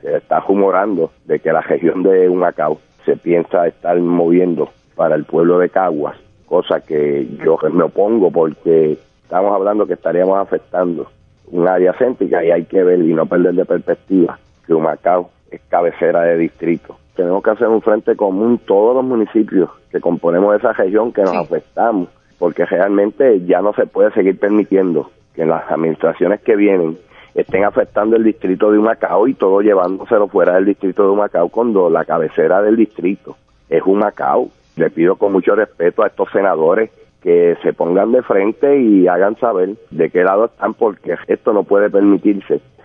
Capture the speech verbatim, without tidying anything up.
se está rumorando de que la región de Humacao se piensa estar moviendo para el pueblo de Caguas, cosa que yo me opongo porque estamos hablando que estaríamos afectando un área céntrica y hay que ver y no perder de perspectiva que Humacao es cabecera de distrito. Tenemos que hacer un frente común todos los municipios que componemos esa región que nos sí. afectamos, porque realmente ya no se puede seguir permitiendo que las administraciones que vienen estén afectando el distrito de Humacao y todo llevándoselo fuera del distrito de Humacao cuando la cabecera del distrito es Humacao. Le pido con mucho respeto a estos senadores que se pongan de frente y hagan saber de qué lado están, porque esto no puede permitirse